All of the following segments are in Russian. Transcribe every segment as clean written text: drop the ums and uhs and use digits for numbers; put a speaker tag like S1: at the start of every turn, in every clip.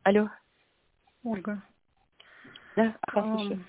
S1: Алло.
S2: Ольга,
S1: Да, ага, слушаю.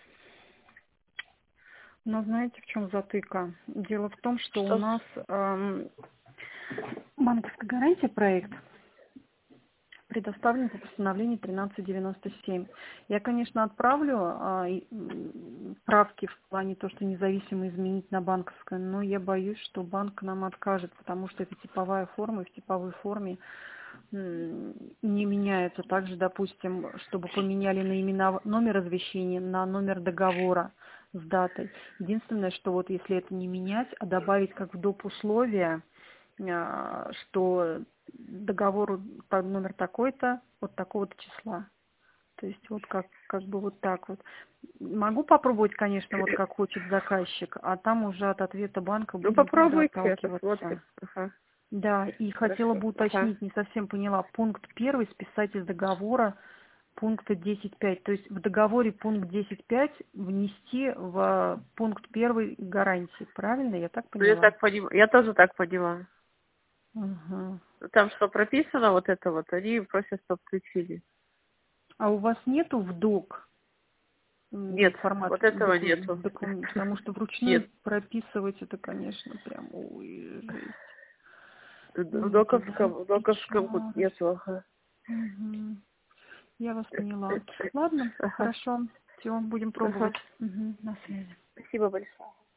S2: но знаете, в чем затыка? Дело в том, что у
S1: Что?
S2: нас банковская гарантия проект предоставлен по постановлению 1397. Я, конечно, отправлю правки в плане то, что независимо изменить на банковское, но я боюсь, что банк нам откажет, потому что это типовая форма, и в типовой форме не меняется. Также, допустим, чтобы поменяли номер извещения на номер договора с датой. Единственное, что вот если это не менять, а добавить как в доп. Условия, что договор под номер такой-то, вот такого-то числа. То есть вот как бы вот так вот. Могу попробовать, конечно, вот как хочет заказчик, а там уже от ответа банка
S1: Ну,
S2: будем тогда
S1: попробуйте, посмотрим.
S2: отталкиваться.
S1: Ага,
S2: Да, и хотела
S1: хорошо.
S2: бы
S1: Ага.
S2: уточнить, не совсем поняла, пункт 1 списать из договора пункта 10.5. То есть в договоре пункт 10.5 внести в пункт 1 гарантии. Правильно? Я так
S1: Ну, я
S2: поняла?
S1: так понимаю, я тоже так поняла.
S2: Ага.
S1: Там что прописано, вот это вот, они просят, чтобы включили.
S2: А у вас нету в
S1: Нет,
S2: формат
S1: вот этого нету.
S2: потому что вручную
S1: Нет.
S2: прописывать это, конечно, прям ой, жесть.
S1: В
S2: Нету, да?
S1: доковском вот
S2: Печаль.
S1: нету. Ага.
S2: Мгм. Я вас поняла. Ладно,
S1: Ага.
S2: хорошо. Все, будем
S1: Ага.
S2: пробовать. Мгм. На связи.
S1: Спасибо большое.